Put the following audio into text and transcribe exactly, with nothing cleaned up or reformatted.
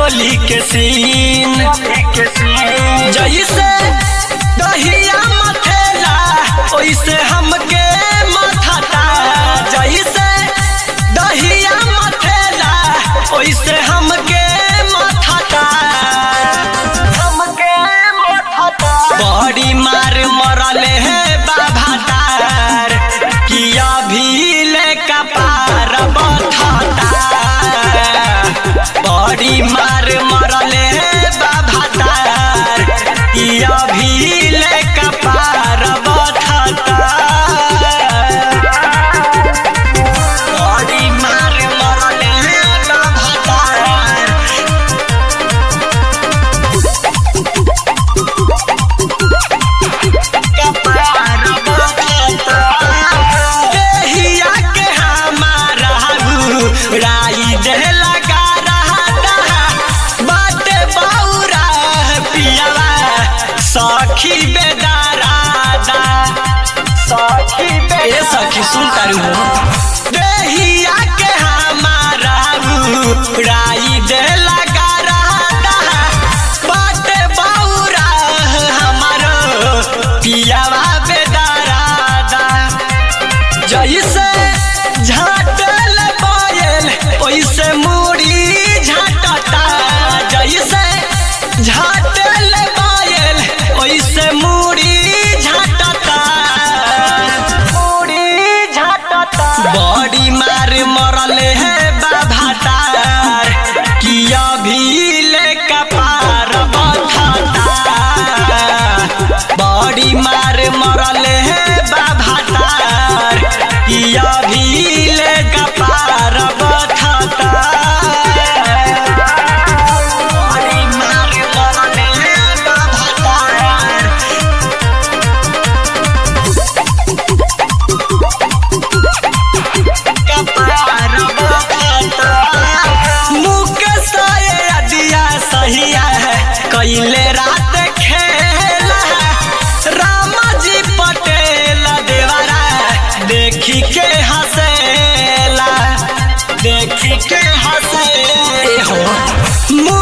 चोली के सीन जैसे दहिया मथेला ओइसे हमके मथाता जैसे दहिया मथेला ओइसे हमके मथाता हमके मथाता बड़ी मार मरले है बाबा तार किया भी ले कपार बथाता बड़ी मार मरले बाबा तार किया भी ले कपार बथाता बड़ी मार मरले बाबा तार कपार बथाता देहिया के हमारा राई दे लगा सखी बेदारादा सखी बे ए सखी सुन तारू हो देहिया के हमारा राई दे लगा रहता बाटे बाउरा हमारो पियावा बेदारादा जैसे झाटल बायल ओइसे मुड़ी झाटता जैसे झाटल ओइसे मुड़ी झाटता मुड़ी झाटता बड़ी मार मरले है बाबा तार किया भी ले कपार बथाता बड़ी मार मरले है बाबा तार किया भी ले कपार बथाता कैले रात खेला रामा जी पटेल देवरा देखी के हंसेला देखी के हंसे हो